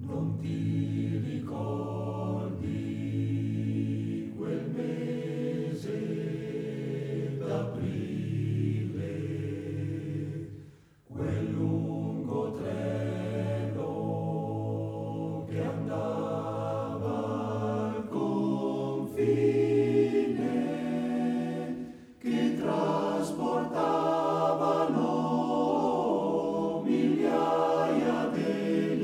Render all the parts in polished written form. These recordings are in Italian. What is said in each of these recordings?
Non ti ricordi quel mese d'aprile, quel lungo treno che andava al confine, che trasportavano migliaia degli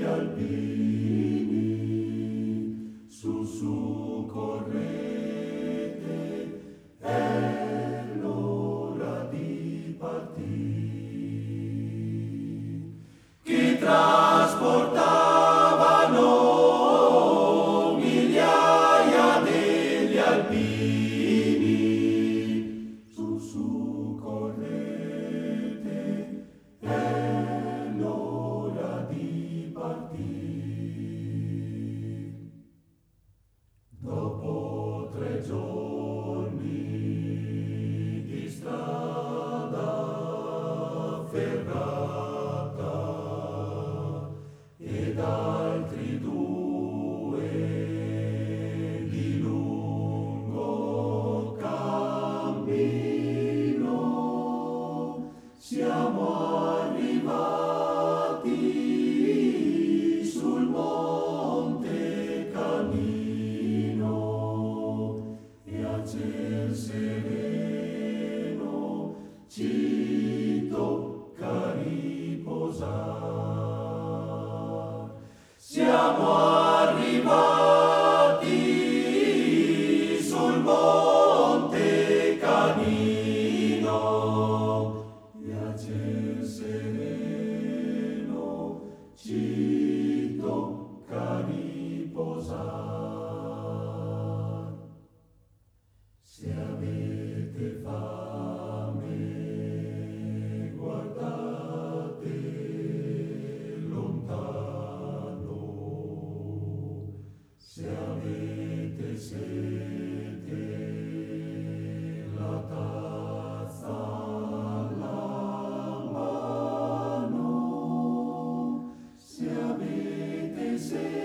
alpini su correte, è l'ora di partire, che trasportavano migliaia degli alpini su correte, è l'ora di partire. Dopo 3 giorni di strada ferrata ed altri 2 di lungo cammino, siamo arrivati sul Monte Canino e a ciel sereno ci tocca riposar. Siamo arrivati sul Monte Canino e a ciel sereno ci tocca riposar. Se avete fame, guardate lontano. Se avete sete, la tazza alla mano. Se avete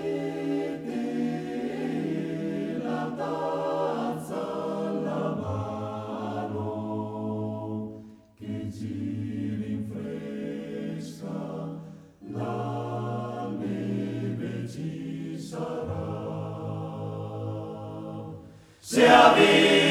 sete, la tazza alla mano, che ci rinfresca, la neve ci sarà. Se avete